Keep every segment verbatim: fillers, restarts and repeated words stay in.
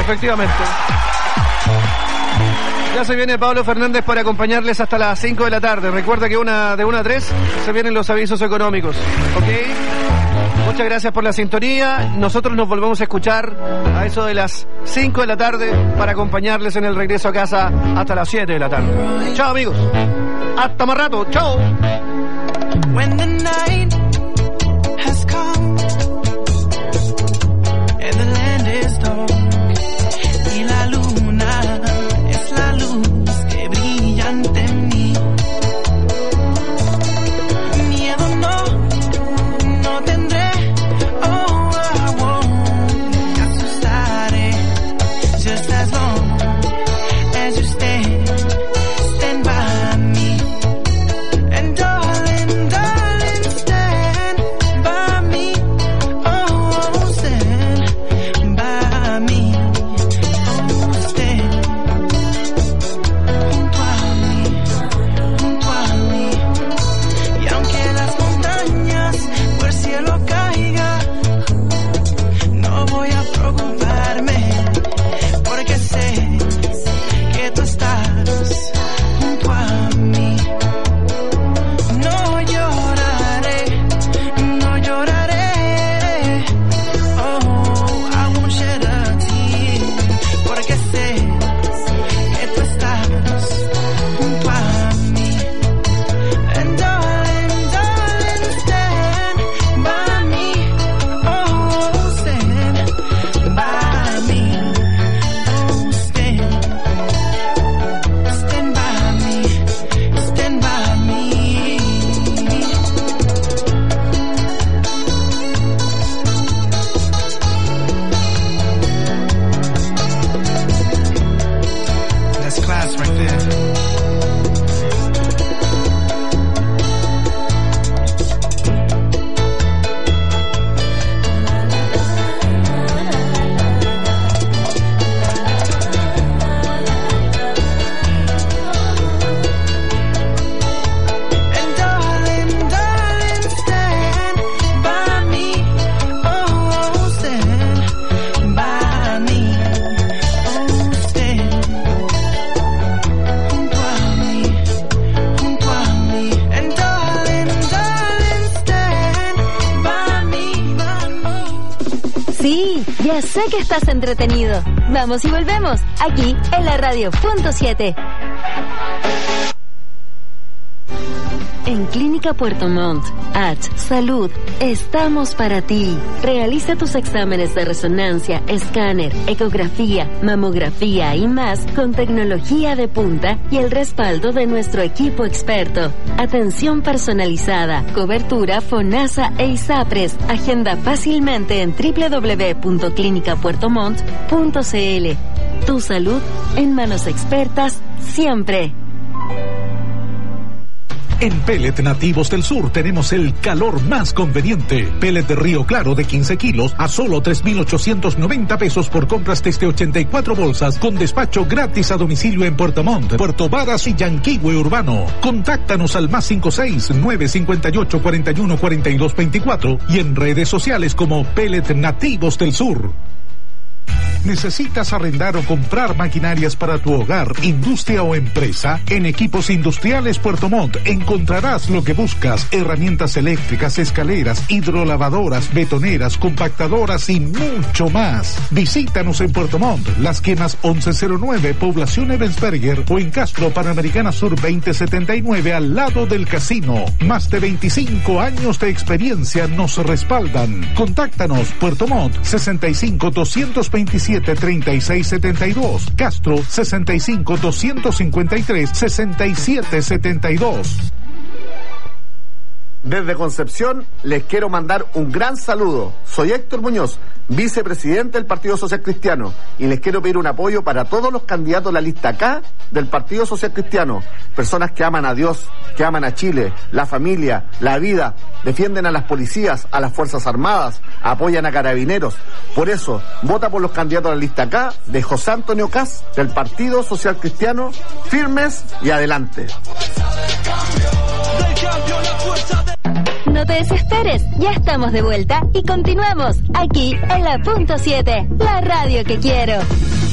Efectivamente. Ya se viene Pablo Fernández para acompañarles hasta las cinco de la tarde. Recuerda que una de una a tres se vienen los avisos económicos. ¿Ok? Muchas gracias por la sintonía. Nosotros nos volvemos a escuchar a eso de las cinco de la tarde para acompañarles en el regreso a casa hasta las siete de la tarde. Chao, amigos. Hasta más rato. Chao. When the night has come and the land is dark y la luna es la luz que brilla ante mí, miedo no, no tendré, oh I won't, me asustaré, just as long as you stand, stand by me, and darling, darling, stand by me, oh stand by me, oh stand junto a mí, junto a mí, y aunque las montañas por el cielo caigan, no voy a preocuparme, porque sé que tú estás junto a mí. No lloraré, no lloraré, oh, I won't shed a tear, porque sé que tú estás junto a mí. And darling, darling, stand by me, oh, stand by me, oh, stand, stand by me, stand by me. That's class right there. And darling, darling, stand by me, oh, stand by me, oh, stand junto a mí, junto a mí. And darling, darling, stand by me, oh. Sí, ya sé que estás entretenido. Vamos y volvemos, aquí en la radio punto siete. En Clínica Puerto Montt, H Salud, estamos para ti. Realiza tus exámenes de resonancia, escáner, ecografía, mamografía y más con tecnología de punta y el respaldo de nuestro equipo experto. Atención personalizada, cobertura FONASA e ISAPRES. Agenda fácilmente en doble u doble u doble u punto clínica puerto montt punto c l. Tu salud en manos expertas siempre. En Pellet Nativos del Sur tenemos el calor más conveniente. Pellet de Río Claro de quince kilos a solo tres mil ochocientos noventa pesos por compras desde ochenta y cuatro bolsas, con despacho gratis a domicilio en Puerto Montt, Puerto Varas y Yanquihue Urbano. Contáctanos al más cinco seis nueve cinco ocho cuatro uno cuatro dos dos cuatro y en redes sociales como Pellet Nativos del Sur. ¿Necesitas arrendar o comprar maquinarias para tu hogar, industria o empresa? En Equipos Industriales Puerto Montt encontrarás lo que buscas: herramientas eléctricas, escaleras, hidrolavadoras, betoneras, compactadoras y mucho más. Visítanos en Puerto Montt, Las Quemas once cero nueve, Población Ebensberger, o en Castro Panamericana Sur veinte setenta y nueve, al lado del casino. Más de veinticinco años de experiencia nos respaldan. Contáctanos: Puerto Montt sesenta y cinco doscientos veintisiete treinta y seis setenta y dos, Castro sesenta y cinco doscientos cincuenta y tres sesenta y siete setenta y dos. Desde Concepción les quiero mandar un gran saludo. Soy Héctor Muñoz, vicepresidente del Partido Social Cristiano, y les quiero pedir un apoyo para todos los candidatos de la lista K del Partido Social Cristiano. Personas que aman a Dios, que aman a Chile, la familia, la vida, defienden a las policías, a las Fuerzas Armadas, apoyan a carabineros. Por eso, vota por los candidatos de la lista K de José Antonio Caz del Partido Social Cristiano. Firmes y adelante. No te desesperes, ya estamos de vuelta y continuamos aquí en la punto siete, la radio que quiero.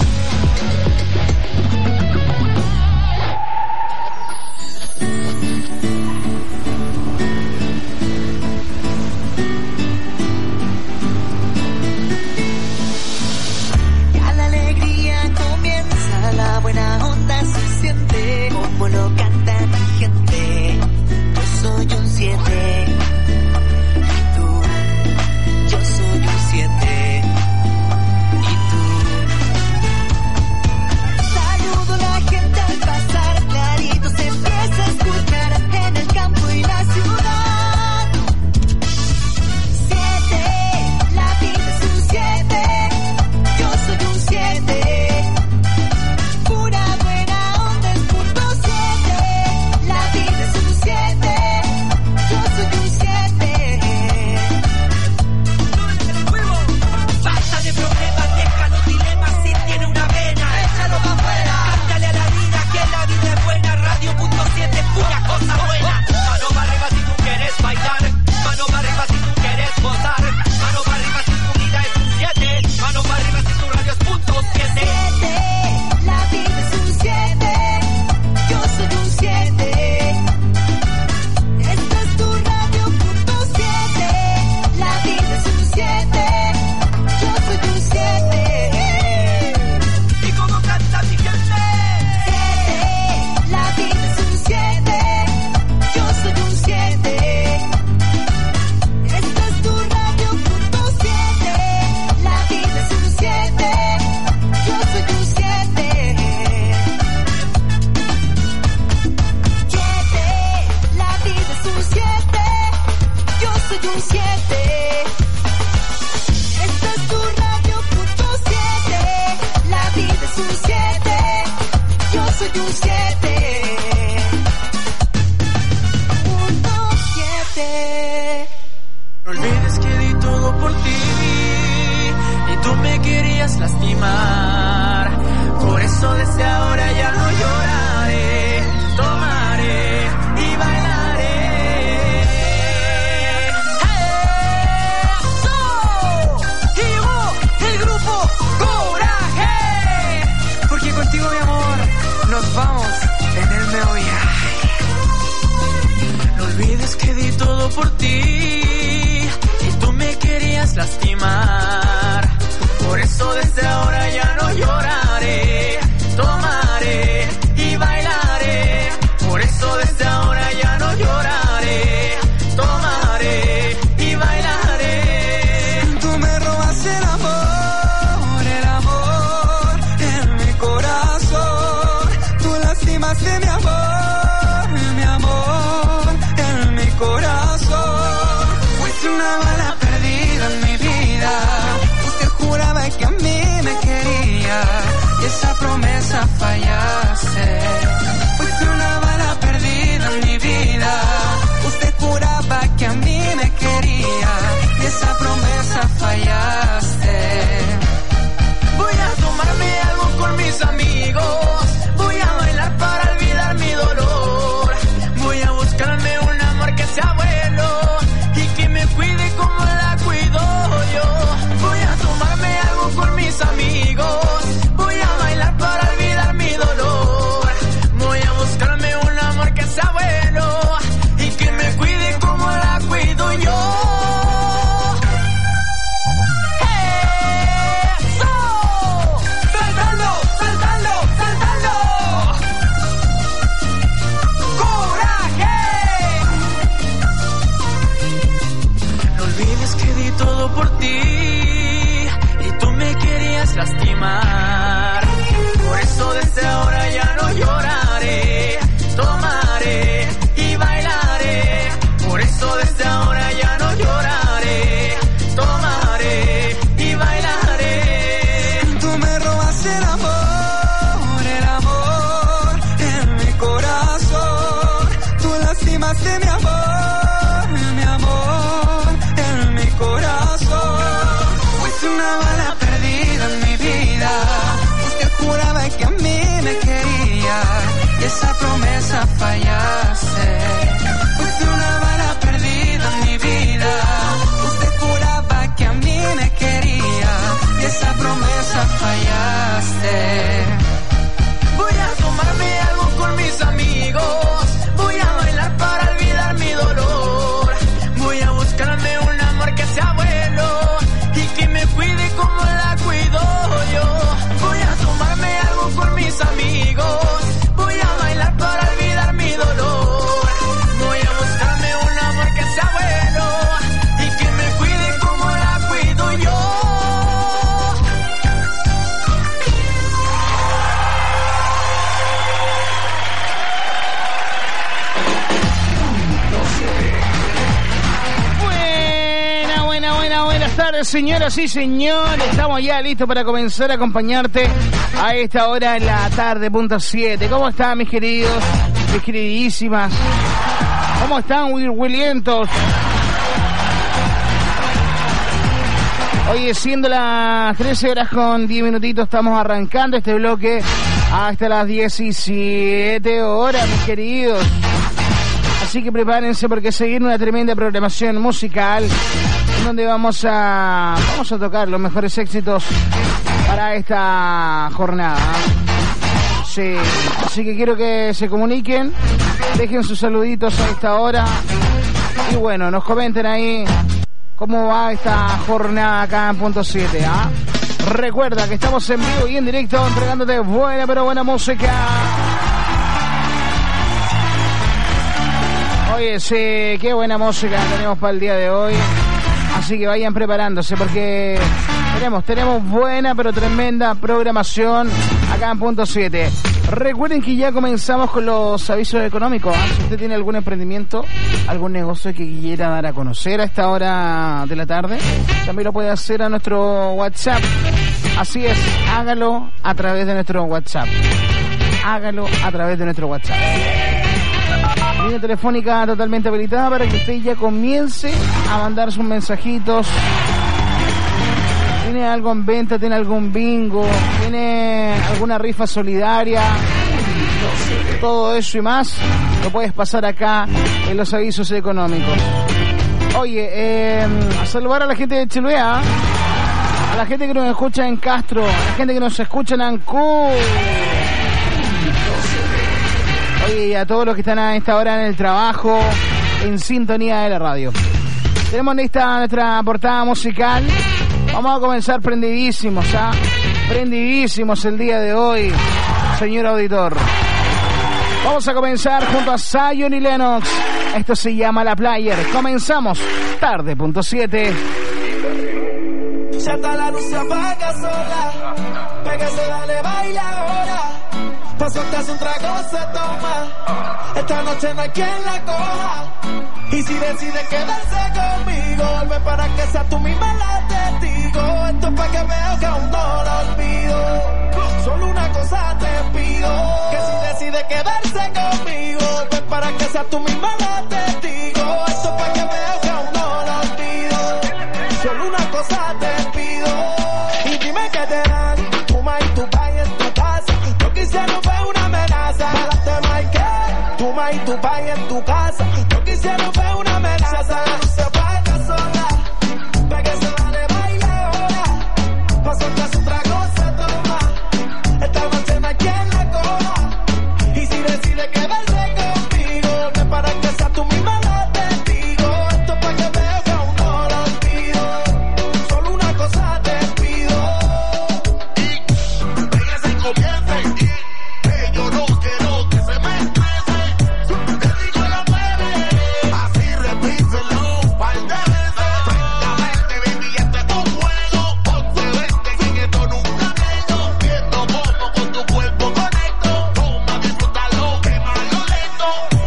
eres un siete, yo soy un siete. Uno, siete. No olvides que di todo por ti y tú me querías lastimar. Por eso desde ahora ya no lloraré, tomaré y bailaré. ¡Eso! Llegó el grupo Coraje. Porque contigo, mi amor, nos vamos en el meo viaje. No olvides que di todo por ti y tú me querías lastimar. Por eso desde ahora ya no lloraré, tomaré y bailaré. Por eso desde ahora ya no lloraré, tomaré y bailaré. Tú me robas el amor, el amor en mi corazón. Tú lastimaste mi amor, mi amor en mi corazón. Fuiste una bala perdida en mi vida. Usted juraba que a mí me quería y esa promesa fallaste. Fuiste una bala perdida en mi vida. Usted juraba que a mí me quería y esa promesa fallaste. Voy a tomarme algo con mis amigos. Voy a bailar para olvidar mi dolor. Voy a buscarme un amor que sea bueno y que me cuide como la cuido yo. Voy a tomarme algo con mis amigos. Voy a bailar para olvidar mi dolor. Voy a buscarme un amor que sea bueno y que me cuide como la cuido yo. ¡Eso! ¡Saltando, saltando, saltando! ¡Coraje! No olvides que di todo por ti y tú me querías lastimar. Por eso desde ahora ya no lloraré, tomaré y bailaré. Por eso desde ahora ya no lloraré, tomaré y bailaré. Tú me robas el amor, el amor en mi corazón. Tú lastimaste mi amor, mi amor en mi corazón. Fuiste una bala perdida en mi vida. Usted juraba que a mí me quería y esa promesa fallaste. Fuiste una bala perdida en mi vida. Usted juraba que a mí me quería y esa promesa fallaste. Voy a tomarme algo con mis amigos. Voy a bailar para olvidar mi dolor. Voy a buscarme un amor que sea bueno y que me cuide como la cuido yo. Voy a tomarme algo con mis amigos. Voy a bailar para olvidar mi dolor. Voy a buscarme un amor que sea bueno y que me cuide como la cuido yo. Buena, buena, buena, buenas tardes, señoras y señores. Estamos ya listos para comenzar a acompañarte a esta hora en la tarde, punto siete. ¿Cómo están, mis queridos, mis queridísimas? ¿Cómo están, Will Willientos? Oye, siendo las trece horas con diez minutitos, estamos arrancando este bloque hasta las diecisiete horas, mis queridos. Así que prepárense porque se viene una tremenda programación musical en donde vamos a vamos a tocar los mejores éxitos para esta jornada. Sí, así que quiero que se comuniquen, dejen sus saluditos a esta hora y bueno, nos comenten ahí cómo va esta jornada acá en Punto siete, ¿ah? Recuerda que estamos en vivo y en directo entregándote buena pero buena música. Oye, sí, qué buena música tenemos para el día de hoy. Así que vayan preparándose porque tenemos, tenemos buena pero tremenda programación acá en Punto siete. Recuerden que ya comenzamos con los avisos económicos, ¿eh? Si usted tiene algún emprendimiento, algún negocio que quiera dar a conocer a esta hora de la tarde, también lo puede hacer a nuestro WhatsApp Así es, hágalo a través de nuestro WhatsApp. Hágalo a través de nuestro WhatsApp. Línea telefónica totalmente habilitada para que usted ya comience a mandar sus mensajitos. ¿Tiene algo en venta? ¿Tiene algún bingo? ¿Tiene alguna rifa solidaria? Todo eso y más lo puedes pasar acá en los avisos económicos. Oye, eh, a saludar a la gente de Chiloé, a la gente que nos escucha en Castro, a la gente que nos escucha en Ancud. Oye, y a todos los que están a esta hora en el trabajo, en sintonía de la radio. Tenemos lista nuestra portada musical. Vamos a comenzar prendidísimos, ¿ah? Prendidísimos el día de hoy, señor auditor. Vamos a comenzar junto a Zion y Lennox. Esto se llama La Player. Comenzamos tarde punto siete. Ya está la luz, se apaga sola. Pégase, dale, baila ahora. Pa' soltarse un trago se toma. Esta noche no hay quien la coja. Y si decide quedarse conmigo, vuelve para que sea tú misma la testigo. Esto es pa' que veas que aún no lo olvido. Solo una cosa te pido, que si decide quedarse conmigo, ven para que sea tú misma la testigo. Esto es pa' que veas que aún no lo olvido. Solo una cosa te pido, y dime que te dan tu ma y tu pa y en tu casa. Yo quisiera ver una amenaza, párate Mike, tu ma y tu pa y en tu casa. Yo quisiera ver una amenaza, no se apaga sola. Pégase, dale, baila ahora. Pa' soltarse un trago se toma. Esta noche no hay quien la coja. Y si decide quedarse conmigo, ven para que sea tú misma la testigo. Esto es pa' que veas que aún no lo olvido. Solo una cosa te pido. Y pégase y comience. Que yo no quiero que se me estrese. Te digo la mueve. Así repíselo par de veces. Francamente, baby, este es un juego. Ponte vente que en esto nunca tengo. Viendo cómo con tu cuerpo conecto. Toma, disfrútalo, quémalo lento.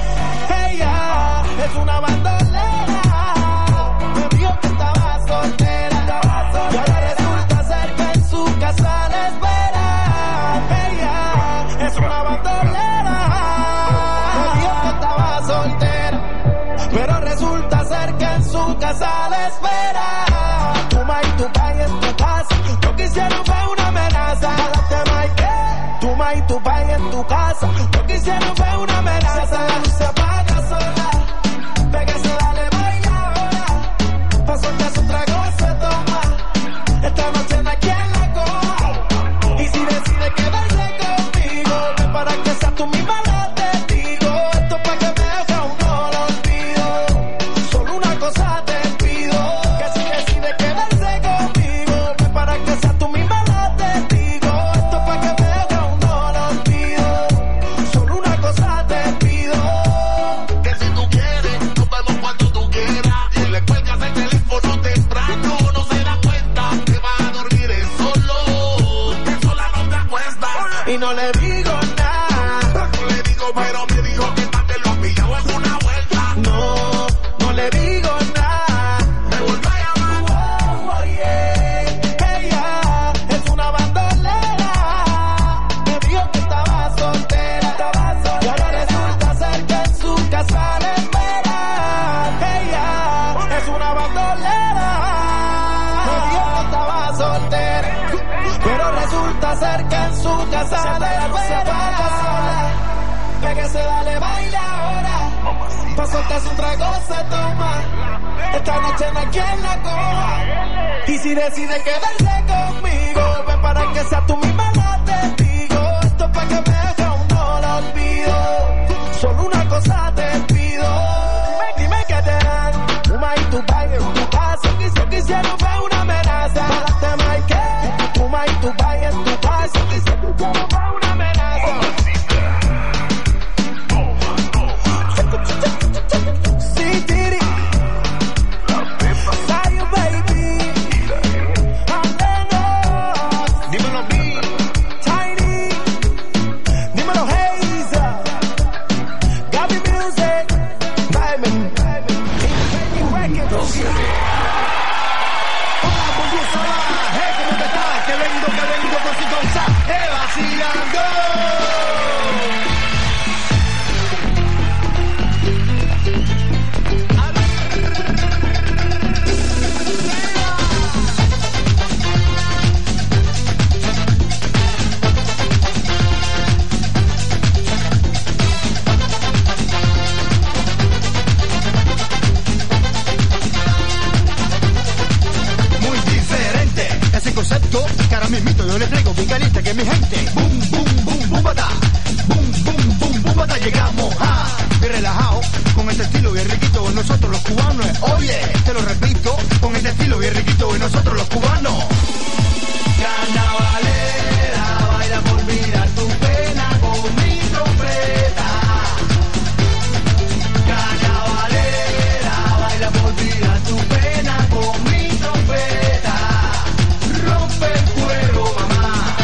Ella es una bandolera. Me dijo que estaba soltera. Y ahora resulta ser que en su casa la espera. Ella es una bandolera. Me dijo que estaba soltera. Pero resulta ser que en su casa la espera. Tu ma y tu pa y en tu casa. Yo quisiera ver una amenaza. Párate Mike, tu ma y tu pa y en tu casa. Yo quisiera ver una amenaza. La luz se apaga sola. Pégase, dale, baila ahora. Pa' soltarse un trago se toma. Esta noche no hay quien la coja. Y si decide quedarse conmigo, ven para que sea tú misma la testigo. Esto es pa' que veas que aún no lo olvido. Solo una cosa te pido, que si decide quedarse conmigo, ven para que sea tú misma la testigo. Esto es pa' que veas que aún no lo olvido. Solo una cosa te pido, que si tú quieres, nos vemos cuando tú quieras. Y le cuelgas el teléfono temprano, no se da cuenta que vas a dormir es solo. Que sola no te acuestas. Y no le digo nada. No le digo, pero me dijo que te lo ha pillado en una vuelta. No, no le digo nada. Me vuelve a llamar. Oh, oh, yeah. Ella es una bandolera. Me dijo que estaba soltera. Estaba soltera. Y ahora resulta ser que en su casa la espera. Ella es una bandolera. Me dijo que estaba soltera. Pero resulta ser que en su casa la espera. Pégase, dale, baila ahora. Pa' soltarse un trago se toma. Esta noche no hay quien la coja. Y si decide quedarse conmigo, ven para que sea tú misma la testigo. Esto es pa' que veas que aún no lo olvido. Solo una cosa te pido. Dime que te dan tu ma y tu pa y en tu casa. Yo quisiera ver una amenaza. Párate Mike, tu ma y tu pa y en tu casa. Yo quisiera ver una amenaza. Sí, Tiri. Zion, baby. I'm Lennox. Dímelo a mí. mi gente. Boom, boom, boom, boom, bata. Boom, boom, boom, boom, bata. Llegamos, ah, bien relajado, con este estilo bien riquito. Nosotros los cubanos, oye, te lo repito, con este estilo bien riquito. Y nosotros los cubanos. Carnavalera, baila por olvidar tu pena con mi trompeta. Carnavalera, baila por olvidar tu pena con mi trompeta. Rompe el cuero, mamá.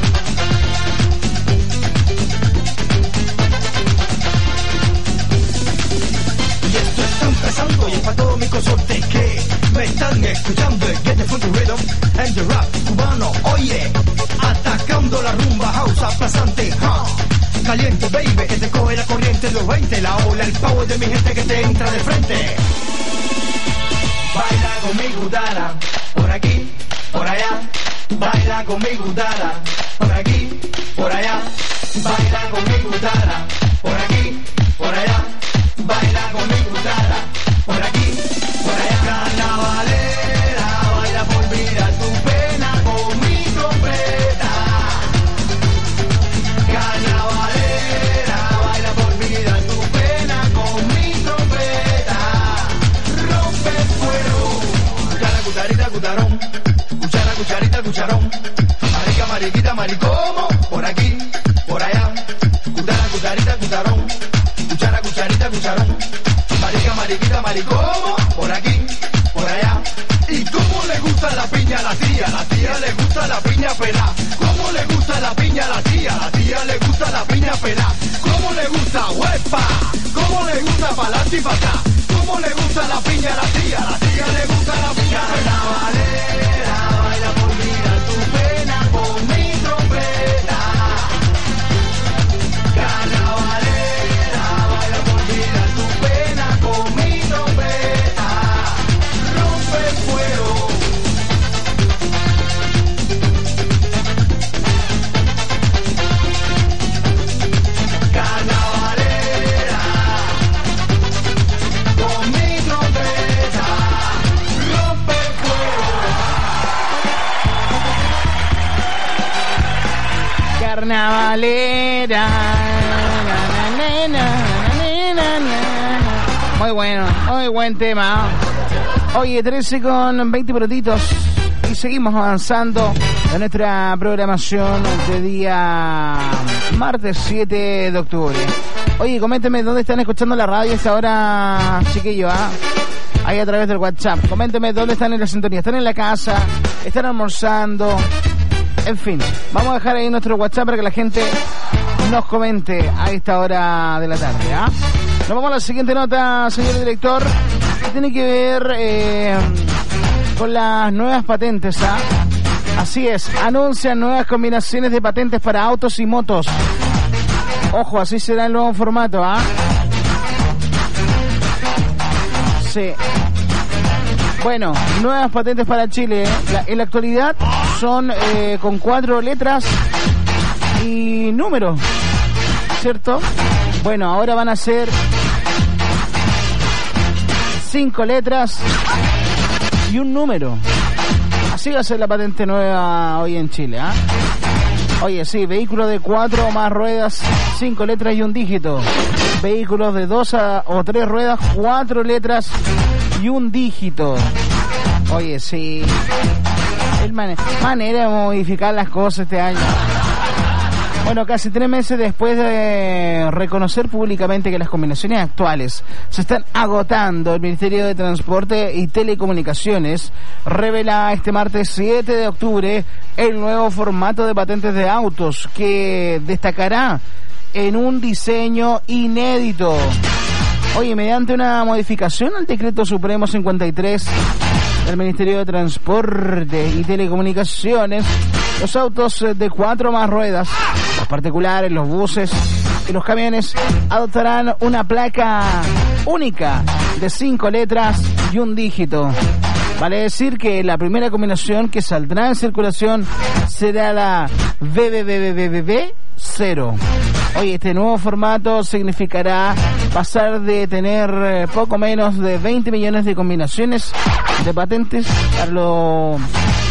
Y esto está empezando y es para todos mis consortes que me están escuchando. Get the funky rhythm and the rap cubano, oye, atacando la rumba house aplastante, huh? Caliente, baby, que te coge la corriente de los veinte, la ola, el power de mi gente que te entra de frente. Baila conmigo, dala, por aquí, por allá. Baila conmigo, dala, por aquí, por allá. Baila conmigo, dala, por aquí, por allá. Baila conmigo, dala, por aquí, por allá. Carnavalera, baila por olvidar tu pena con mi trompeta. Carnavalera, baila por olvidar tu pena con mi trompeta. Rompe el fuego. Cuchara, cucharita, cucharón. Cuchara, cucharita, cucharón. Marica, mariquita, maricomo. Por aquí, por allá. Cuchara, cucharita, cucharón. Cuchara, cucharita, cucharón. Marica, mariquita, maricomo. Por aquí, por allá. ¿Y cómo le gusta la piña a la tía? La tía le gusta la piña pelá. ¿Cómo le gusta la piña a la tía? La tía le gusta la piña pelá. ¿Cómo le gusta huepa? ¿Cómo le gusta pa'lante y pa' acá? ¿Cómo le gusta la piña a la tía? La tía le gusta la piña. Carnavalera, baila por olvidar tu pena con mi trompeta. Carnavalera, baila por olvidar tu pena con mi trompeta. Rompe el fuego. Carnavalera, con mi trompeta. Rompe el fuego. Carnavalera. Na, na, na, na, na, na. Muy bueno, muy buen tema. Oye, trece con veinte minutitos y seguimos avanzando en nuestra programación de día martes siete de octubre. Oye, coménteme dónde están escuchando la radio a esta hora, chiquillo, ¿ah? Ahí a través del WhatsApp. Coménteme dónde están en la sintonía. ¿Están en la casa? ¿Están almorzando? En fin, vamos a dejar ahí nuestro WhatsApp para que la gente nos comente a esta hora de la tarde, ¿ah? Nos vamos a la siguiente nota, señor director, que tiene que ver eh, con las nuevas patentes, ¿ah? Así es, anuncian nuevas combinaciones de patentes para autos y motos. Ojo, así será el nuevo formato, ¿ah? Sí. Bueno, nuevas patentes para Chile, ¿eh? La, en la actualidad son eh, con cuatro letras y números, ¿cierto? Bueno, ahora van a ser cinco letras y un número. Así va a ser la patente nueva hoy en Chile, ¿ah? ¿eh? Oye, sí, vehículos de cuatro o más ruedas, cinco letras y un dígito. Vehículos de dos a, o tres ruedas, cuatro letras y un dígito. Oye, sí. Es man- manera de modificar las cosas este año. Bueno, casi tres meses después de reconocer públicamente que las combinaciones actuales se están agotando, el Ministerio de Transporte y Telecomunicaciones revela este martes siete de octubre el nuevo formato de patentes de autos que destacará en un diseño inédito. Oye, mediante una modificación al Decreto Supremo cincuenta y tres del Ministerio de Transporte y Telecomunicaciones, los autos de cuatro o más ruedas, los particulares, los buses y los camiones adoptarán una placa única de cinco letras y un dígito. Vale decir que la primera combinación que saldrá en circulación será la B B B B B B cero. Oye, este nuevo formato significará pasar de tener eh, poco menos de veinte millones de combinaciones de patentes para lo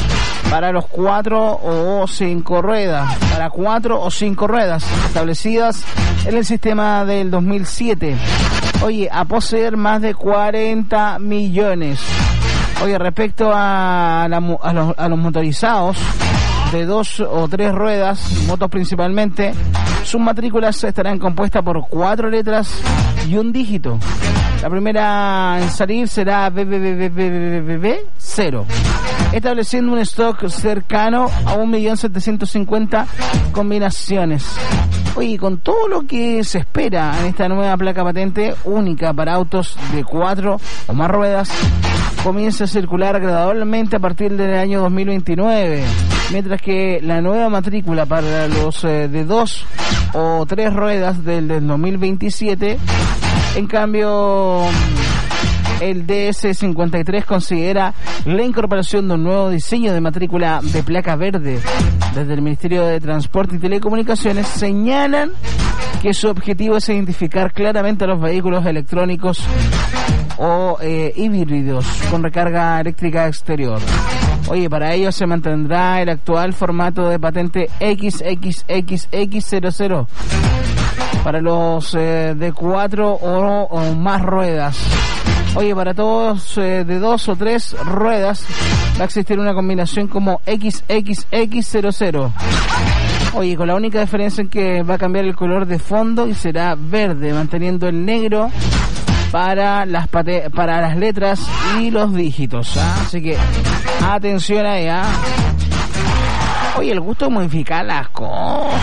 para los cuatro o cinco ruedas, para cuatro o cinco ruedas establecidas en el sistema del dos mil siete. Oye, a poseer más de cuarenta millones. Oye, respecto a, la, a, los, a los motorizados de dos o tres ruedas, motos principalmente, sus matrículas estarán compuestas por cuatro letras y un dígito. La primera en salir será B B B B B B B cero, estableciendo un stock cercano a un millón setecientos cincuenta combinaciones. Oye, con todo lo que se espera en esta nueva placa patente única para autos de cuatro o más ruedas, comienza a circular gradualmente a partir del año dos mil veintinueve, mientras que la nueva matrícula para los eh, de dos o tres ruedas del, del dos mil veintisiete, en cambio el D S cincuenta y tres considera la incorporación de un nuevo diseño de matrícula de placa verde. Desde el Ministerio de Transporte y Telecomunicaciones señalan que su objetivo es identificar claramente a los vehículos electrónicos o eh, híbridos con recarga eléctrica exterior. Oye, para ello se mantendrá el actual formato de patente equis equis equis equis cero cero para los eh, de cuatro o, o más ruedas. Oye, para todos eh, de dos o tres ruedas va a existir una combinación como equis equis equis cero cero. Oye, con la única diferencia en que va a cambiar el color de fondo y será verde, manteniendo el negro para las pate para las letras y los dígitos, ¿ah? Así que atención ahí, ¿ah? Oye, el gusto de modificar las cosas,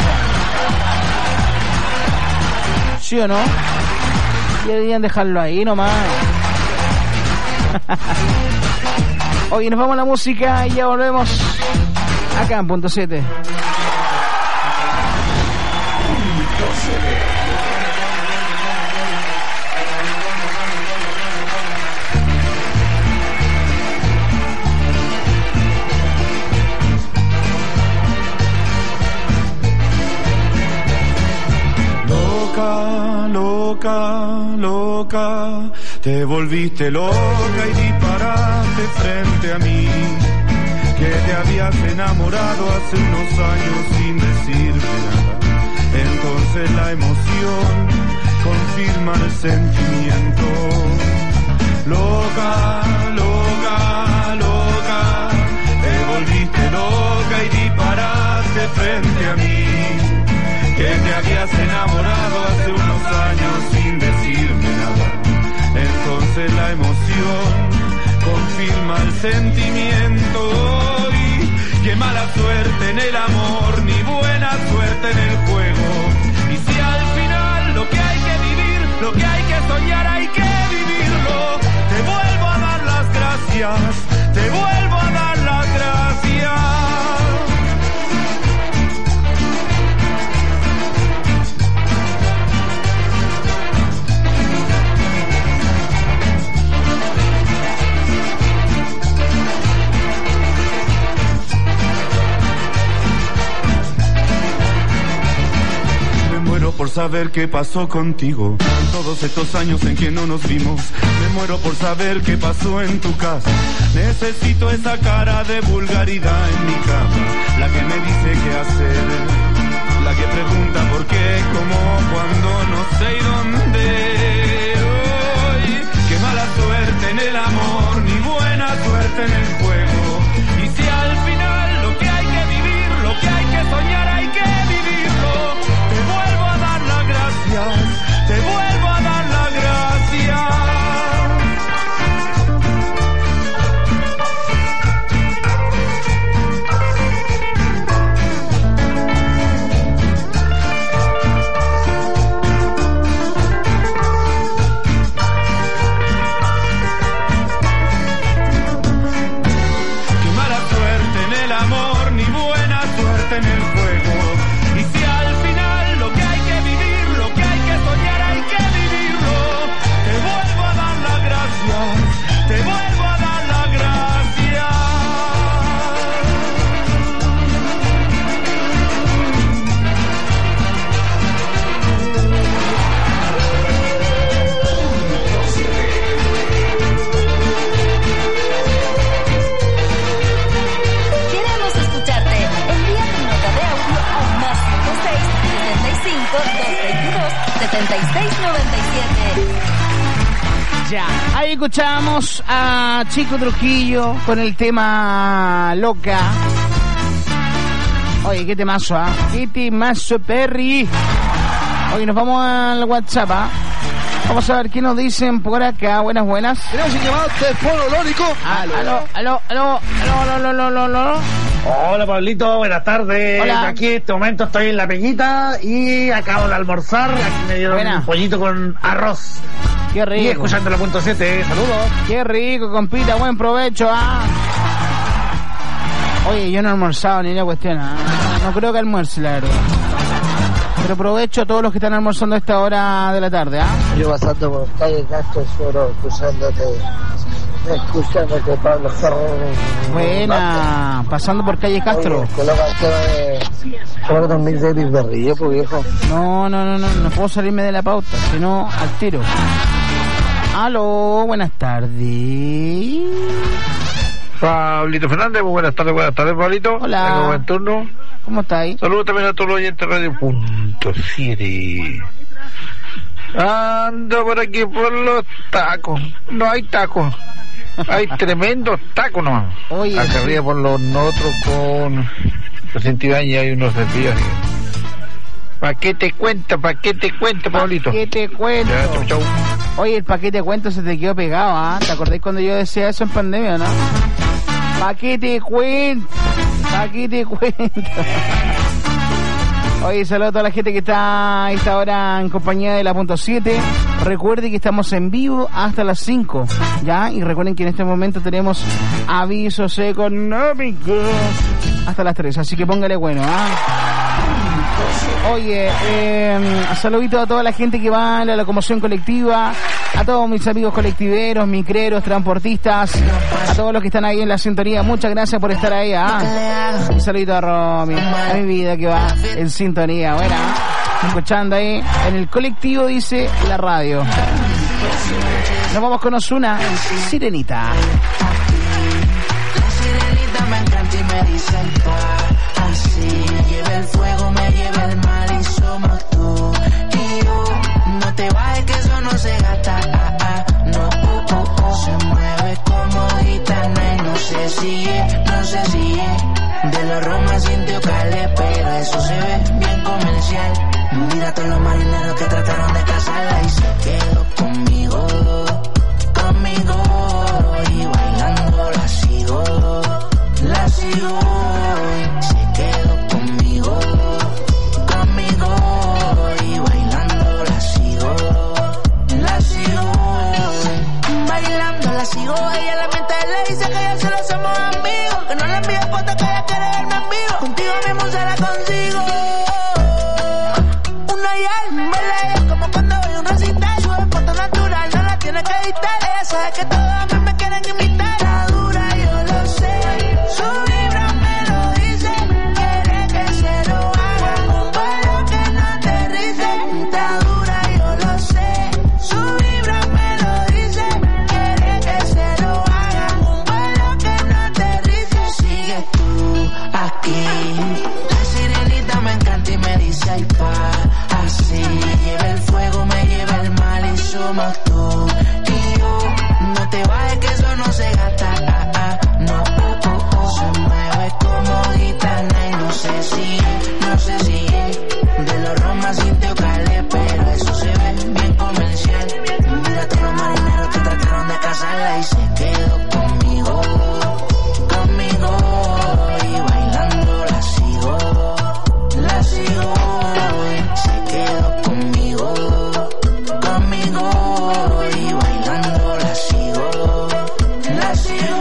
¿sí o no? Y deberían dejarlo ahí nomás. Oye, nos vamos a la música y ya volvemos acá en Punto siete. Loca, loca, loca, te volviste loca y disparaste frente a mí, que te habías enamorado hace unos años sin decirme nada. Entonces la emoción confirma el sentimiento. Loca, loca, loca, te volviste loca y disparaste frente a mí, que te habías enamorado hace unos años sin decirme nada. Entonces la emoción confirma el sentimiento. Y qué mala suerte en el amor, ni buena suerte en el juego. Y si al final lo que hay que vivir, lo que hay que soñar, hay que vivirlo. Te vuelvo a dar las gracias, te vuelvo a dar las gracias. Por saber qué pasó contigo todos estos años en que no nos vimos. Me muero por saber qué pasó en tu casa. Necesito esa cara de vulgaridad en mi cama, la que me dice qué hacer, la que pregunta por qué, cómo, cuándo, no sé y dónde. Hoy, qué mala suerte en el amor, ni buena suerte en el juego. Y si al final lo que hay que vivir, lo que hay que soñar, hay que vivirlo. Te vuelvo a dar las gracias, te vuelvo a dar las gracias. setenta y seis noventa y siete. Ya, ahí escuchamos a Chico Trujillo con el tema Loca. Oye, qué temazo, ¿ah? ¿eh? Qué temazo, Perry. Oye, nos vamos al WhatsApp, ¿ah? ¿eh? Vamos a ver qué nos dicen por acá. Buenas, buenas. Tenemos un llamado telefónico. Aló, aló, aló, aló, aló, aló, aló, aló. Hola, Pablito, buenas tardes. Hola. Aquí en este momento estoy en la Peñita y acabo de almorzar. Aquí me dieron Buena. un pollito con arroz. Qué Y rico. escuchando la punto siete, saludos. Qué rico, compita, buen provecho, ¿ah? Oye, yo no he almorzado ni la cuestión, ¿ah? No creo que almuerce, la verdad. Pero provecho a todos los que están almorzando a esta hora de la tarde, ¿ah? Yo pasando por calle Castro Suero, escuchándote, escuchándote, Pablo Ferrer. Buena, pasando por calle Castro. Oye, coloca el tema de... Coloca un mix de Luis Berrillo, pues, viejo. No, no, no, no, no puedo salirme de la pauta, sino al tiro. Aló, buenas tardes. Pablito Fernández, muy buenas tardes, buenas tardes, Pablito. Hola. Tengo buen turno. ¿Cómo estáis? Saludos también a todos los oyentes de Radio Punto siete. Ando por aquí por los tacos. No hay tacos. Hay tremendos tacos nomás. Oye, Acá sí. arriba por los nosotros con los Santibáñez hay unos desvíos. ¿Para qué te cuento? ¿Para qué te cuento, Pablito? ¿Qué te cuento? Ya, chau, chau. Oye, el paquete de cuentos se te quedó pegado, ¿ah? ¿Te acordáis cuando yo decía eso en pandemia, no? Paquete de cuentos. Paquete de cuentos. Oye, saludos a toda la gente que está a esta hora en compañía de la punto siete. Recuerde que estamos en vivo hasta las cinco, ¿ya? Y recuerden que en este momento tenemos avisos económicos hasta las tres, así que póngale bueno, ¿ah? Oye, eh, saludito a toda la gente que va en la locomoción colectiva, a todos mis amigos colectiveros, micreros, transportistas, a todos los que están ahí en la sintonía. Muchas gracias por estar ahí. ¿ah? Un saludito a Romy, a mi vida que va en sintonía. Buena, escuchando ahí en el colectivo, dice la radio. Nos vamos con Ozuna, Sirenita. La sirenita me encanta y me dice el pa, así lleva el fuego, me lleva el mal y somos tú y yo. No te vayas que eso no se gasta, ah, ah, no, uh, uh, uh. Se mueve como gitana y no sé si es, no sé si es de los Roma sintió Cale, pero eso se ve bien comercial. Mira a todos los marineros que trataron de casarla y se quedó conmigo, conmigo y bailando la sigo, la sigo. Se quedó conmigo, conmigo y bailando la sigo, la sigo. Bailando la sigo, ella en la mente le dice que ya se lo hacemos amigos, que no le envíe fotos que ella quiere verme en vivo, contigo mismo se la consigo. Una y alma, es como cuando voy a un recital, sube foto natural, no la tiene que editar, ella sabe que todos a mí me quieren imitar. La dura yo lo sé, su vibra me lo dice, quiere que se lo haga, un vuelo que no aterrice. Está dura yo lo sé, su vibra me lo dice, quiere que se lo haga, un vuelo que no aterrice. Sigue tú aquí, la sirenita me encanta y me dice ay pa, así lleva el fuego, me lleva el mal y somos tú y yo. No te vayas que eso no se gasta, ah, ah, no, uh, uh, uh. Se mueve como gitana y no sé si, no sé si de los Roma sintió Cale, pero eso se ve bien comercial. Mira a todos los marineros que trataron de casarla y se quedó conmigo, conmigo y bailando la sigo, la sigo. Se quedó conmigo, conmigo y bailando la sigo, la sigo.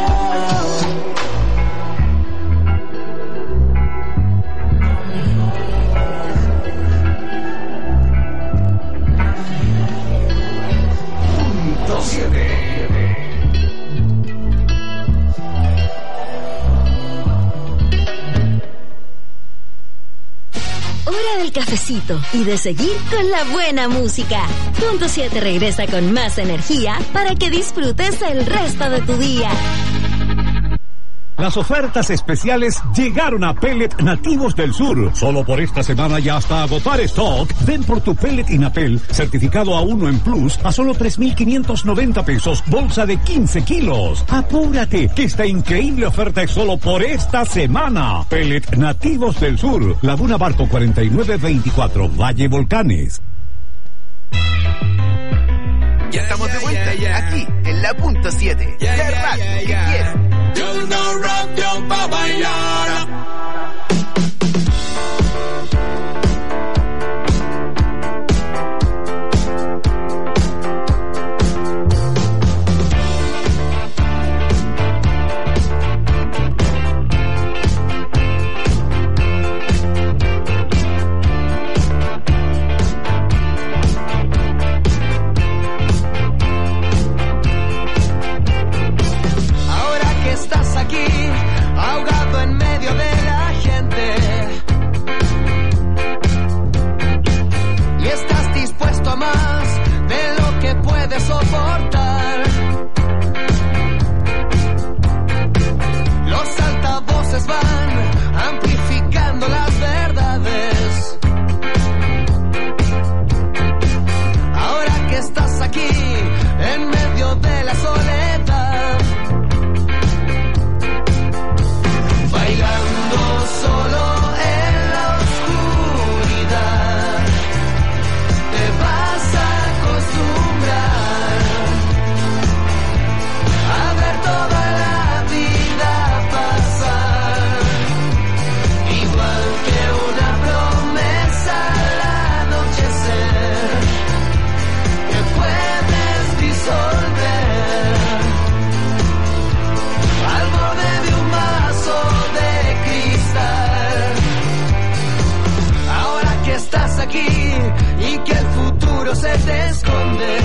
Hora del cafecito y de seguir con la buena música. Punto siete regresa con más energía para que disfrutes el resto de tu día. Las ofertas especiales llegaron a Pellet Nativos del Sur. Solo por esta semana y hasta agotar stock, ven por tu Pellet Inapel, certificado A uno en Plus, a solo tres mil quinientos noventa pesos, bolsa de quince kilos. Apúrate, que esta increíble oferta es solo por esta semana. Pellet Nativos del Sur, Laguna Barco cuarenta y nueve veinticuatro, Valle Volcanes. Ya estamos de vuelta, aquí, en la punto siete. Ya radio que quiero. Yo no rock yo pa' bailar. Estás aquí, ahogado en medio de la gente, y estás dispuesto a más de lo que puedes soportar. Los altavoces van amplificando las verdades. Ahora que estás aquí, en medio de la soledad, bailando solo en la oscuridad, te vas a acostumbrar a ver toda la vida pasar, igual que una promesa al anochecer, que puedes disolver al borde de un vaso de cristal. Ahora que estás aquí y que el futuro se te esconde,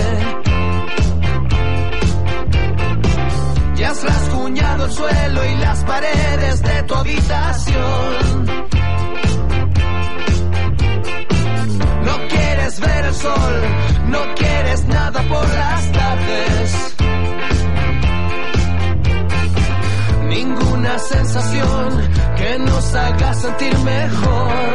ya has rasguñado el suelo y las paredes de tu habitación. No quieres ver el sol, no quieres nada por las tardes. Ninguna sensación que nos haga sentir mejor.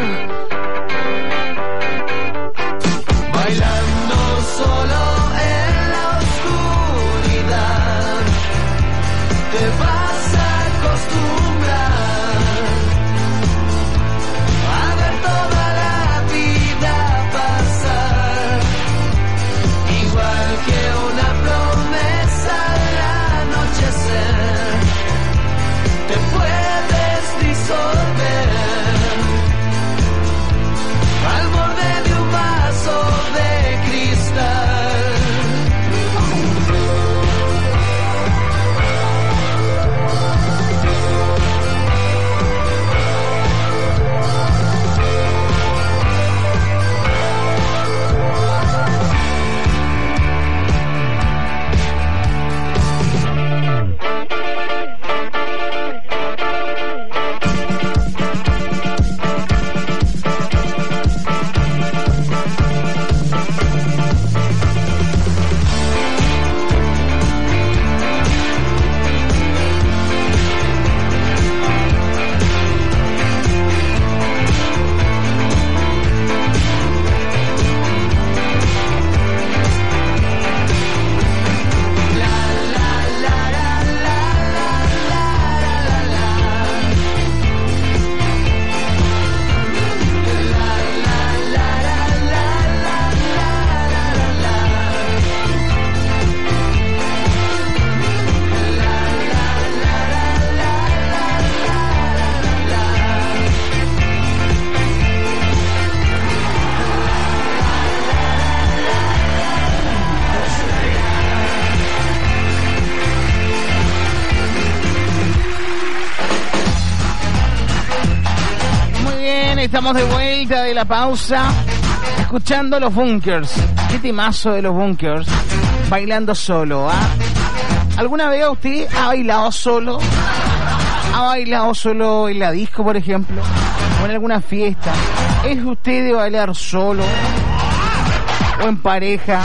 Bailando solo en la oscuridad, te vas a acostumbrar a ver toda la vida pasar, igual que una promesa al anochecer, te puedes disolver al borde de un vaso de cristal. Estamos de vuelta de la pausa, escuchando los Bunkers. Qué temazo de los Bunkers, bailando solo, ¿ah? ¿Alguna vez usted ha bailado solo? ¿Ha bailado solo en la disco, por ejemplo? ¿O en alguna fiesta? ¿Es usted de bailar solo? ¿O en pareja?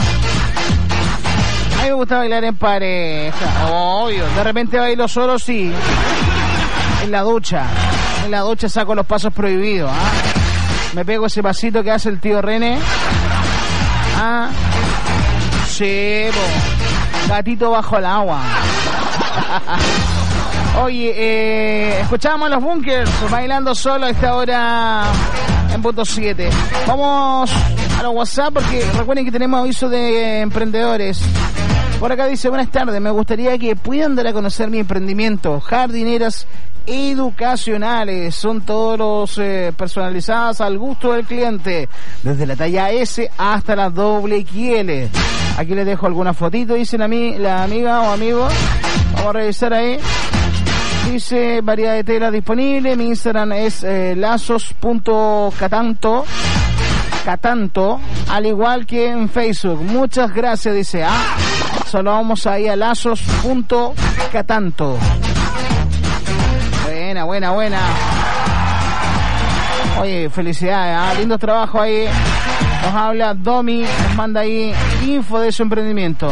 A mí me gusta bailar en pareja, obvio. De repente bailo solo, sí. En la ducha. En la ducha saco los pasos prohibidos, ¿ah? Me pego ese pasito que hace el tío René. Ah. Sí, po. Gatito bajo el agua. Oye, eh, escuchábamos a los Bunkers bailando solo a esta hora en punto siete. Vamos a los WhatsApp porque recuerden que tenemos aviso de emprendedores. Por acá dice, buenas tardes, me gustaría que puedan dar a conocer mi emprendimiento. Jardineras educacionales, son todos los eh, personalizadas al gusto del cliente, desde la talla S hasta la doble X L. Aquí les dejo algunas fotitos, dicen a mí la amiga o amigo. Vamos a revisar ahí. Dice variedad de telas disponible. Mi Instagram es eh, lazos.catanto Catanto, al igual que en Facebook. Muchas gracias, dice. Ah, solo vamos ahí a lazos.catanto. Buena, buena, buena. Oye, felicidades, ¿ah? Lindo trabajo ahí. Nos habla Domi, nos manda ahí info de su emprendimiento.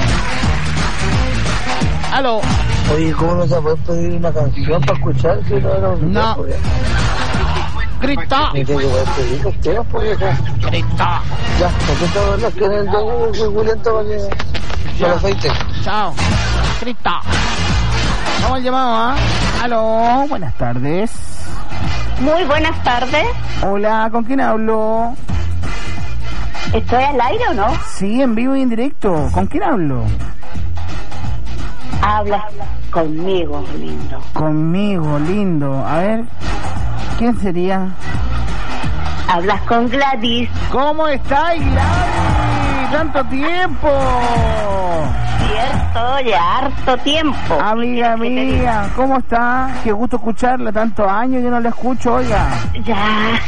Aló. Oye, ¿cómo no se puede pedir una canción para escuchar? Si no, no, no. Grita. Ni te voy a pedir los temas porque acá. Grita. Ya, porque todos los que en el yogur gurgulento para que se lo aceite. Chao. Grita. Vamos al llamado, ¿ah? Aló, buenas tardes. Muy buenas tardes. Hola, ¿con quién hablo? ¿Estoy al aire o no? Sí, en vivo y en directo. ¿Con quién hablo? Hablas conmigo, lindo. Conmigo, lindo. A ver, ¿quién sería? Hablas con Gladys. ¿Cómo estáis, Gladys? ¡Tanto tiempo! Cierto, ya harto tiempo. Amiga mía, ¿cómo está? Qué gusto escucharla, tantos años yo no la escucho, oiga. Ya.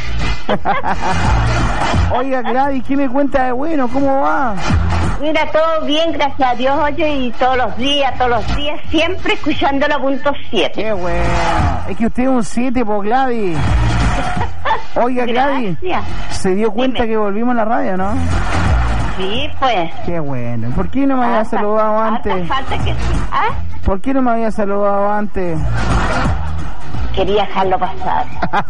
Oiga, Gladys, ¿qué me cuenta de bueno? ¿Cómo va? Mira, todo bien, gracias a Dios, oye, y todos los días, todos los días, siempre escuchando la punto siete. Qué bueno. Es que usted es un siete, po, Gladys. Oiga, Gladys, ¿se dio cuenta Dime. que volvimos a la radio, no? Sí, pues. Qué bueno. ¿Por qué no me había hasta, saludado antes? Falta que... ¿Ah? ¿Por qué no me había saludado antes? Quería dejarlo pasar.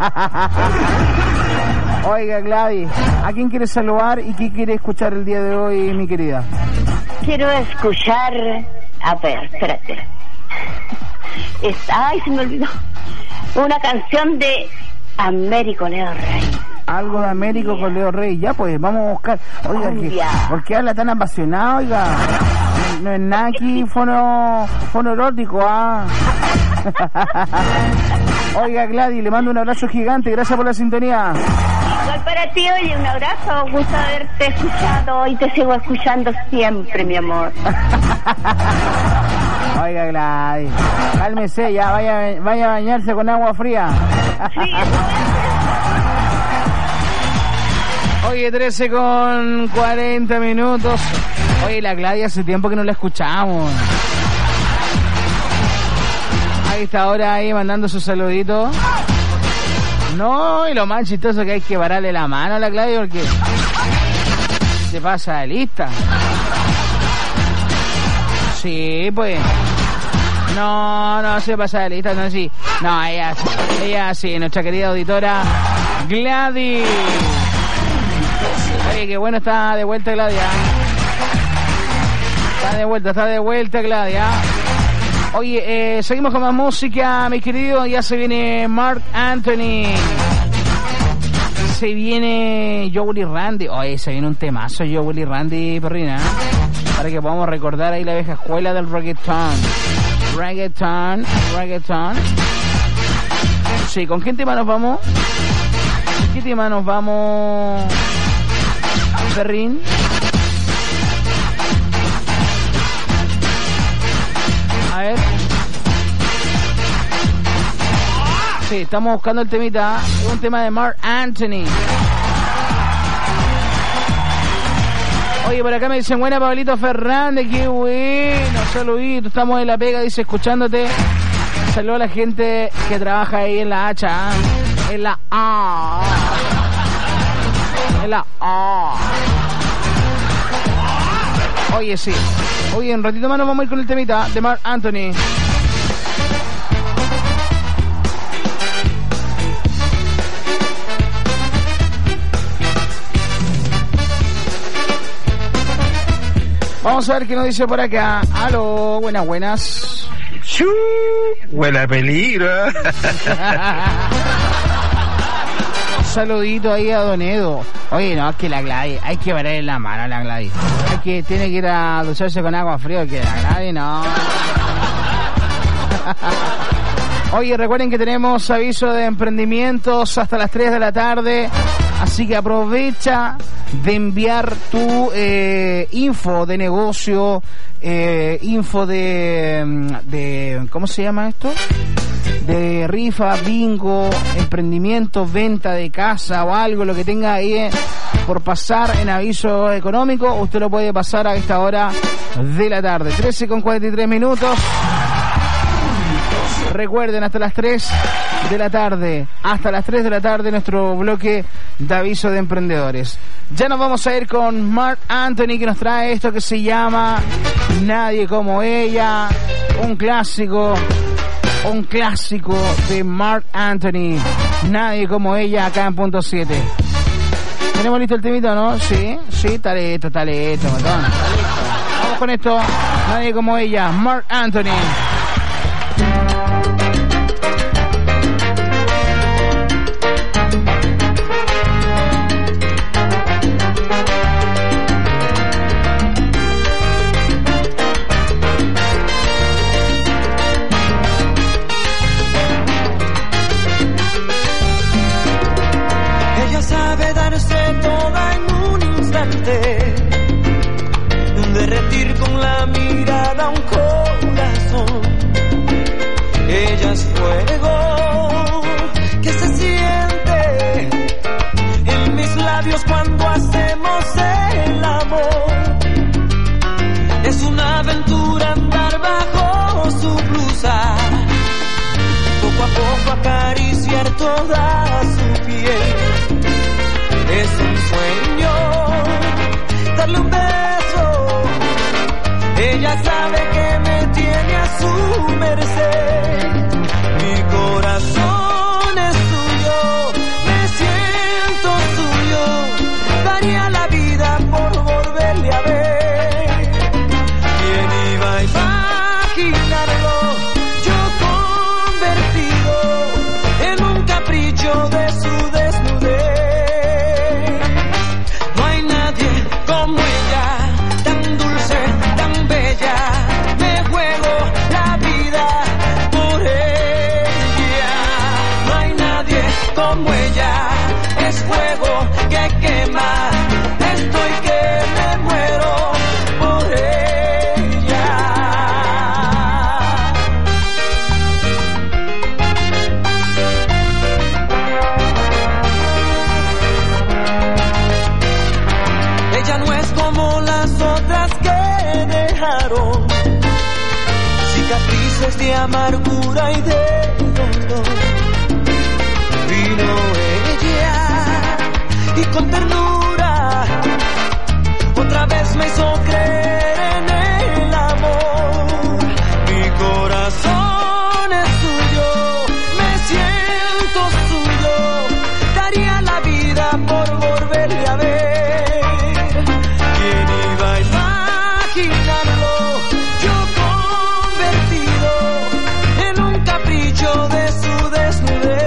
Oiga, Gladys, ¿a quién quiere saludar y qué quiere escuchar el día de hoy, mi querida? Quiero escuchar... A ver, espérate. Es... Ay, se me olvidó. Una canción de Américo Leo Rey. Algo de Américo con Leo Rey. Ya, pues, vamos a buscar. Oiga, que, ¿por qué habla tan apasionado, oiga? No, no es nada aquí fono, fono erótico, ah. Oiga, Gladys, le mando un abrazo gigante. Gracias por la sintonía. Igual para ti, oye, un abrazo. Gusto haberte escuchado y te sigo escuchando siempre, mi amor. Oiga, Gladys, cálmese, ya vaya, vaya a bañarse con agua fría. Sí, Oye, trece con cuarenta minutos. Oye, la Gladys hace tiempo que no la escuchamos. Ahí está ahora ahí mandando su saludito. No, y lo más chistoso que hay que pararle la mano a la Gladys porque se pasa de lista. Sí, pues. No, no se pasa de lista, no, sí. No, ella sí, ella sí, nuestra querida auditora Gladys. Oye, qué bueno, está de vuelta Gladys. Está de vuelta, está de vuelta Gladys. Oye, eh, seguimos con más música, mis queridos. Ya se viene Marc Anthony. Se viene Joel y Randy. Oye, se viene un temazo Joel y Randy, perrina. Para que podamos recordar ahí la vieja escuela del reggaeton. Reggaeton, reggaeton. Sí, ¿con qué tema nos vamos? ¿Con qué tema nos vamos, perrín? A ver. Sí, estamos buscando el temita. Es un tema de Marc Anthony. Oye, por acá me dicen, buena Pablito Fernández, qué bueno, saludito, estamos en la pega, dice, escuchándote. Saludos a la gente que trabaja ahí en la H, ¿eh? En la A. En la A. Oye, sí. Oye, un ratito más nos vamos a ir con el temita de Marc Anthony. Vamos a ver qué nos dice por acá. Aló, buenas, buenas. ¡Shú! Huele a peligro. Un saludito ahí a Don Edo. Oye, no, es que la Gladys, hay que verle la mano a la Gladys. Es que tiene que ir a ducharse con agua fría, que la Gladys no. Oye, recuerden que tenemos aviso de emprendimientos hasta las tres de la tarde, así que aprovecha de enviar tu eh, info de negocio, eh, info de, de, ¿cómo se llama esto? De rifa, bingo, emprendimiento, venta de casa o algo, lo que tenga ahí eh, por pasar en aviso económico, usted lo puede pasar a esta hora de la tarde. trece con cuarenta y tres minutos. Recuerden, hasta las tres de la tarde, hasta las tres de la tarde, nuestro bloque de aviso de emprendedores. Ya nos vamos a ir con Marc Anthony, que nos trae esto que se llama Nadie Como Ella, un clásico, un clásico de Marc Anthony, Nadie Como Ella, acá en Punto siete. ¿Tenemos listo el temito, no? Sí, sí, está listo, está listo, botón, está listo. Vamos con esto, Nadie Como Ella, Marc Anthony. Derretir con la mirada un corazón. Ella es fuego que se siente en mis labios cuando hacemos el amor. Es una aventura andar bajo su blusa, poco a poco acariciar toda su piel. Es un sueño darle un beso. Ella sabe que me tiene a su merced. Mi corazón es suyo, me siento suyo. Daría la vida por volverle a ver. ¿Quién iba a imaginarlo? Yo convertido en un capricho de su desnudez. No hay nadie como ella, tan dulce, tan bella. Me juego la vida por ella. No hay nadie como ella. Es fuego que quema. Estoy que me muero por ella. Ella no es como las otras que dejaron cicatrices de amargura y de dolor. Vino ella y con ternura otra vez me hizo creer en el amor. Mi corazón es suyo, me siento suyo. Daría la vida por volverle a ver. ¿Quién iba a imaginarlo? Yo convertido en un capricho de su desnudez.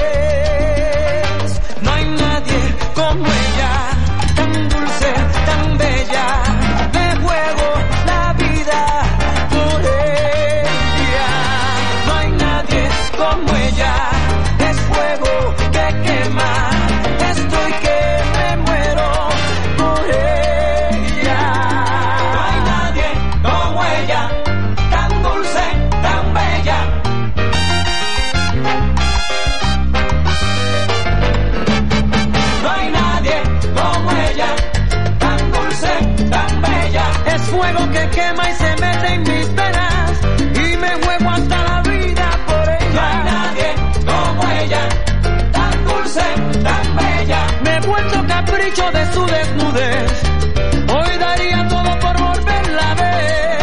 No hay nadie como ella, tan dulce, tan bella. Me juego la vida por ella. No hay nadie como ella. Es fuego que quema. Estoy que me muero por ella. No hay nadie como ella, tan dulce, tan bella. No hay nadie como ella, tan dulce, tan bella. Es fuego que quema y se mete en mis venas y me juego hasta la vida por ella. No hay nadie como ella, tan dulce, tan bella. Me he vuelto capricho de su desnudez. Hoy daría todo por volverla a ver.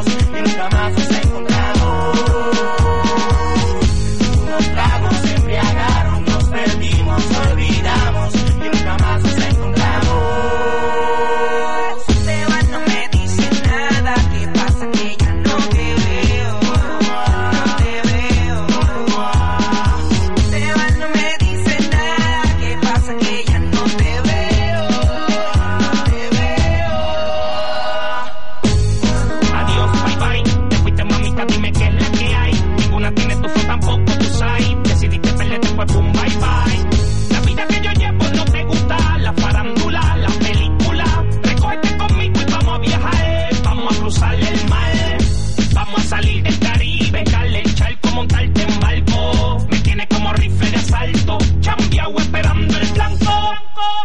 olvidamos y nunca más nos encontramos. Unos tragos se embriagaron, nos perdimos, olvidamos y nunca más nos encontramos. Se va, no me dice nada, ¿qué pasa? Que ya no te veo, no te veo. Se va, no me dice nada, ¿qué pasa? Que ya no te veo, no te veo. Adiós, bye bye, te fuiste mamita, dime qué es la que hay. Ninguna tiene tu foto, tampoco tu site. Decidiste perderte, pues boom, bye bye. La vida que yo llevo no te gusta, la farándula, la película. Recógete conmigo y vamos a viajar, vamos a cruzar el mar, vamos a salir del Caribe, darle el charco, montarte en barco. Me tiene como rifle de asalto, chambeado esperando el blanco.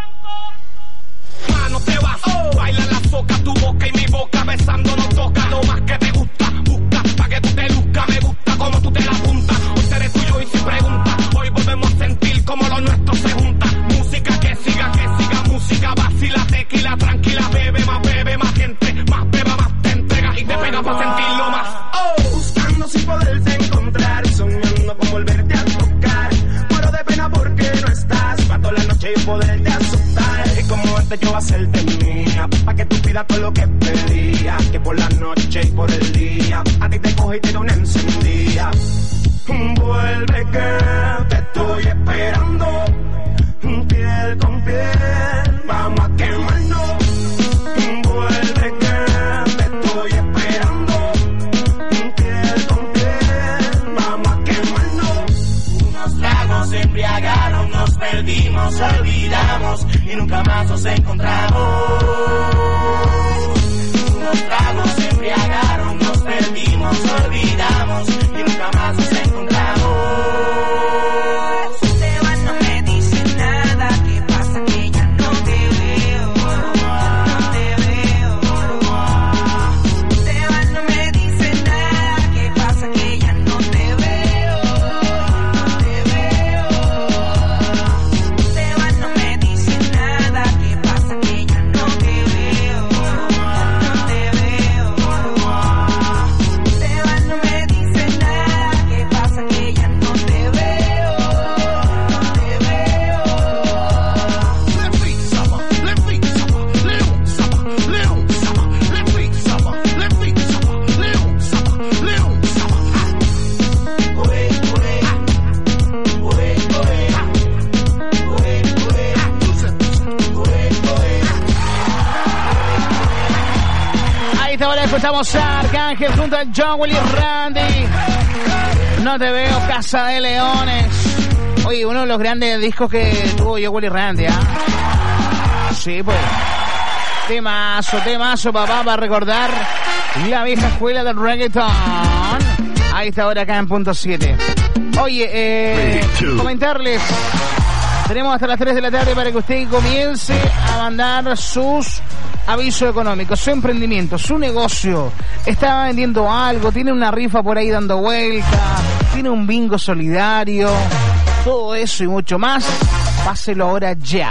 Mano te vas, baila la foca, tu boca y mi boca besando nos toca. Lo más que te gusta, busca pa' que tú te luzcas. Me gusta como tú te la apuntas, hoy seré tuyo y sin pregunta. Hoy volvemos a sentir como lo nuestro se junta. Música que siga, que siga, música vacila, tequila, tranquila, bebe más, bebe más gente, más beba, más te entregas y te pegas pa' sentirlo más. Oh, buscando sin poderte encontrar, soñando con volverte a tocar. Muero de pena porque no estás, pa' toda la noche yo poderte asustar. Y como antes yo hacerte mía, pa' que tú pidas todo lo que pedía, que por la noche y por el día, a ti te coge y te da una encendida. Vuelve que te estoy esperando, piel con piel, vamos a quemarnos. Vuelve que te estoy esperando, piel con piel, vamos a quemarnos. Unos tragos se embriagaron, nos perdimos, olvidamos y nunca más nos encontramos. Unos tragos se embriagaron, nos perdimos, olvidamos y nunca más nos encontramos. Se va, no me dice nada, ¿qué pasa? Que ya no te veo, no te veo. Se va, no me dice nada, ¿qué pasa? Que ya no te veo, no te veo. Se va, no me dice nada, ¿qué pasa? Que ya no te veo, no te veo. Se va, no me dice nada, ¿qué pasa? Que ya no te veo, no te veo. Ahí está, ahora escuchamos a Arcángel junto a John Willy Randy. No te veo, Casa de Leones. Oye, uno de los grandes discos que tuvo John Willy Randy, ¿ah? Sí, pues. Temazo, temazo, papá, para recordar la vieja escuela del reggaeton. Ahí está ahora acá en punto siete. Oye, eh, comentarles. Tenemos hasta las tres de la tarde para que usted comience a mandar sus avisos económicos, su emprendimiento, su negocio. Está vendiendo algo, tiene una rifa por ahí dando vuelta, tiene un bingo solidario, todo eso y mucho más. Páselo ahora ya.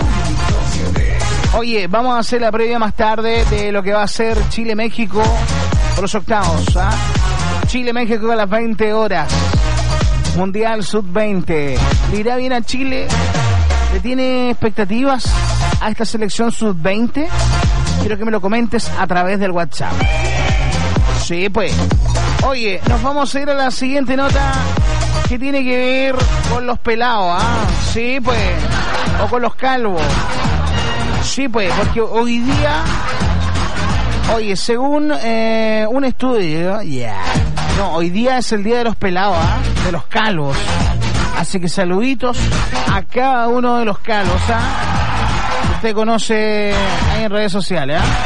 Oye, vamos a hacer la previa más tarde de lo que va a ser Chile-México por los octavos, ¿ah? Chile-México a las veinte horas. Mundial sub veinte. ¿Le irá bien a Chile? ¿Le tiene expectativas a esta selección sub veinte? Quiero que me lo comentes a través del WhatsApp. Sí, pues. Oye, nos vamos a ir a la siguiente nota que tiene que ver con los pelados, ¿ah? Sí, pues. O con los calvos. Sí, pues, porque hoy día... Oye, según eh, un estudio... Yeah. No, hoy día es el día de los pelados, ¿ah? De los calvos. Así que saluditos a cada uno de los calvos, ¿ah? Usted conoce ahí en redes sociales, ¿ah?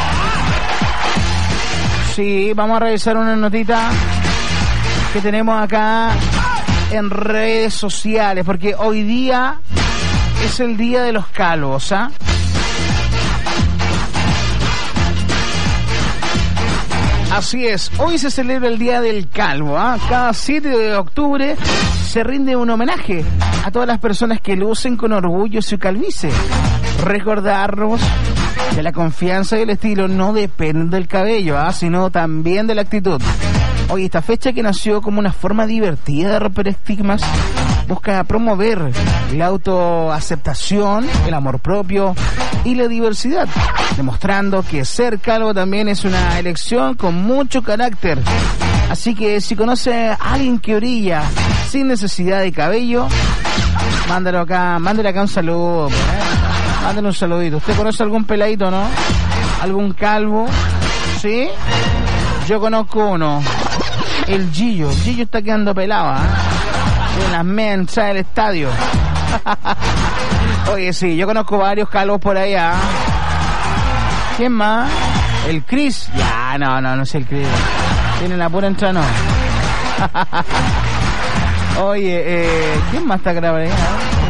Sí, vamos a revisar una notita que tenemos acá en redes sociales, porque hoy día es el día de los calvos, ¿ah? Así es, hoy se celebra el Día del Calvo, ¿eh? Cada siete de octubre se rinde un homenaje a todas las personas que lucen con orgullo su calvicie. Recordarnos Que la confianza y el estilo no dependen del cabello, ¿ah? Sino también de la actitud. Oye, esta fecha que nació como una forma divertida de romper estigmas, busca promover la autoaceptación, el amor propio y la diversidad, demostrando que ser calvo también es una elección con mucho carácter. Así que si conoce a alguien que brilla sin necesidad de cabello, mándalo acá, mándale acá un saludo, ¿eh? Mándale un saludito. ¿Usted conoce algún peladito, no? ¿Algún calvo? ¿Sí? Yo conozco uno, el Gillo. El Gillo está quedando pelado, ¿eh? En las mensas del estadio. Oye, sí, yo conozco varios calvos por allá. ¿Quién más? El Chris. Ya, no, no, no es el Chris. Tiene la pura entrada, no. Oye, eh, ¿quién más está grabando ahí?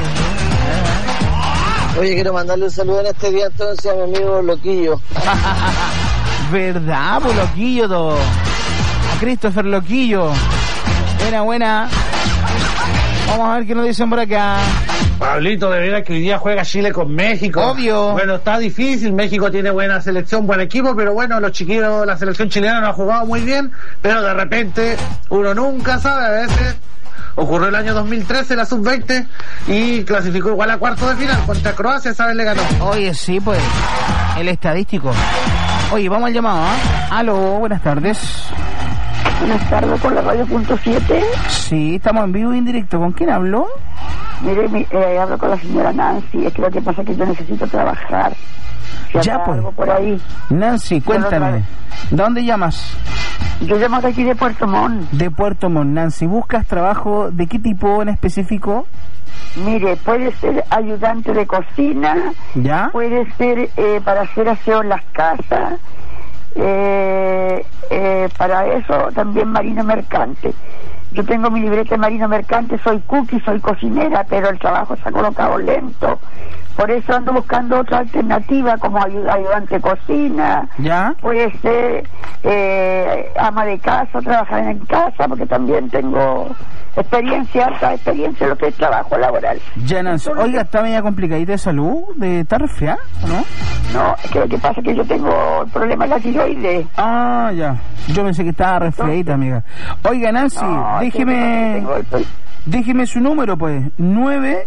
Oye, quiero mandarle un saludo en este día entonces a mi amigo Loquillo. ¿Verdad, pues Loquillo todo? A Christopher Loquillo. Buena, buena. Vamos a ver qué nos dicen por acá. Pablito, de verdad que hoy día juega Chile con México. Obvio. Bueno, está difícil, México tiene buena selección, buen equipo, pero bueno, los chiquillos, la selección chilena no ha jugado muy bien, pero de repente uno nunca sabe, a veces ocurrió el año dos mil trece, la sub veinte, y clasificó igual a cuarto de final contra Croacia, ¿sabes? Le ganó. Oye, sí, pues, el estadístico. Oye, vamos al llamado, ¿eh? Aló, buenas tardes. Buenas tardes, por la radio punto siete. Sí, estamos en vivo y en directo. ¿Con quién habló? Mire, mi, eh, hablo con la señora Nancy. Es que lo que pasa es que yo necesito trabajar. Si ya, pues. Algo por ahí. Nancy, cuéntame. ¿Dónde llamas? Yo llamo de aquí de Puerto Montt. De Puerto Montt, Nancy. ¿Buscas trabajo de qué tipo en específico? Mire, puede ser ayudante de cocina. ¿Ya? Puede ser eh, para hacer aseo en las casas. Eh, eh, para eso también marino mercante. Yo tengo mi libreta de marino mercante, soy cookie, soy cocinera, pero el trabajo se ha colocado lento. Por eso ando buscando otra alternativa como ayud ayudante de cocina. ¿Ya? Puede ser eh, ama de casa, trabajar en casa, porque también tengo experiencia, alta experiencia en lo que es trabajo laboral. Ya, Nancy. Oiga, ¿está media complicadita de salud? ¿De estar resfriada o no? No, es que lo que pasa es que yo tengo el problema de la tiroides. Ah, ya. Yo pensé que estaba resfriadita, amiga. Oiga, Nancy, no, déjeme... No el... Déjeme su número, pues. Nueve...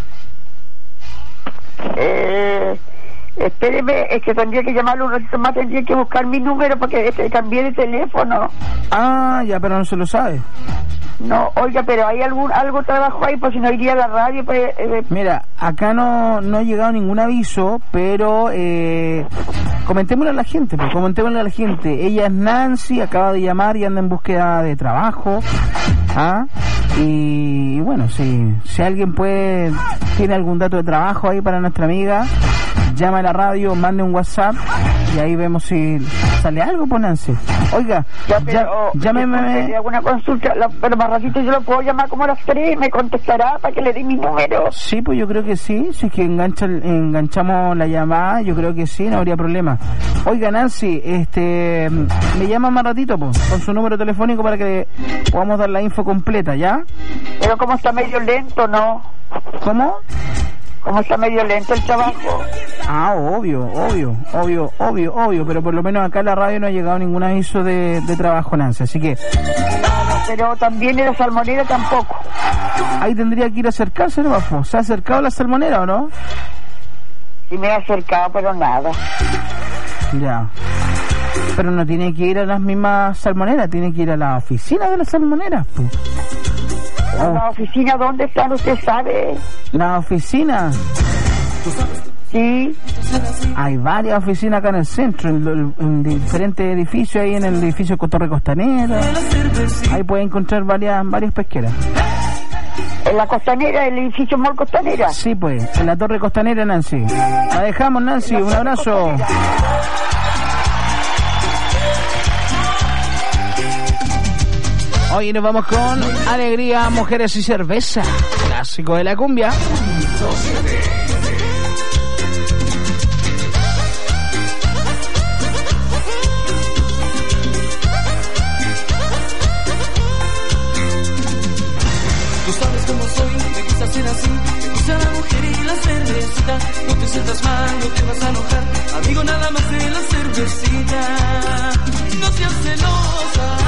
Eh, espéreme, es que tendría que llamarlo un ratito más, tendría que buscar mi número porque este, cambié de teléfono. Ah, ya, pero no se lo sabe. No, oiga, pero hay algún algo trabajo ahí, pues si no iría a la radio. Pues, eh, Mira, acá no, no ha llegado ningún aviso, pero eh, comentémosle a la gente, pues comentémosle a la gente. Ella es Nancy, acaba de llamar y anda en búsqueda de trabajo. ¿Ah? Y, y bueno, si, si alguien puede, tiene algún dato de trabajo ahí para nuestra amiga, llama a la radio, mande un WhatsApp y ahí vemos si sale algo, pues Nancy. Oiga, ya, pero, ya, oh, llámeme. ¿Alguna consulta? La, pero más ratito yo lo puedo llamar como a las tres, me contestará para que le dé mi número. Sí, pues yo creo que sí, si es que engancha, enganchamos la llamada, yo creo que sí, no habría problema. Oiga, Nancy, este, me llama más ratito, pues, con su número telefónico para que podamos dar la info completa, ¿ya? Pero como está medio lento, ¿no? ¿Cómo? Como está medio lento el trabajo. Ah, obvio, obvio, obvio, obvio, obvio, pero por lo menos acá en la radio no ha llegado ningún aviso de, de trabajo, Nancy, así que... Pero también en la salmonera tampoco. Ahí tendría que ir a acercarse, ¿no? ¿Se ha acercado la salmonera o no? Sí me he acercado, pero nada. Ya. Pero no tiene que ir a las mismas salmoneras, tiene que ir a la oficina de las salmoneras, pues. Oh. ¿La oficina dónde están? ¿Usted sabe? ¿La oficina? Sí. Hay varias oficinas acá en el centro, en, en diferentes edificios, ahí en el edificio Torre Costanera. Ahí puede encontrar varias, varias pesqueras. ¿En la Costanera, el edificio Mall Costanera? Sí, pues, en la Torre Costanera, Nancy. La dejamos, Nancy, un abrazo. Hoy nos vamos con Alegría, Mujeres y Cerveza, clásico de la cumbia. Tú sabes cómo soy, me gusta ser así, me gusta la mujer y la cervecita. No te sientas mal, no te vas a enojar, amigo. necesita. No seas celosa.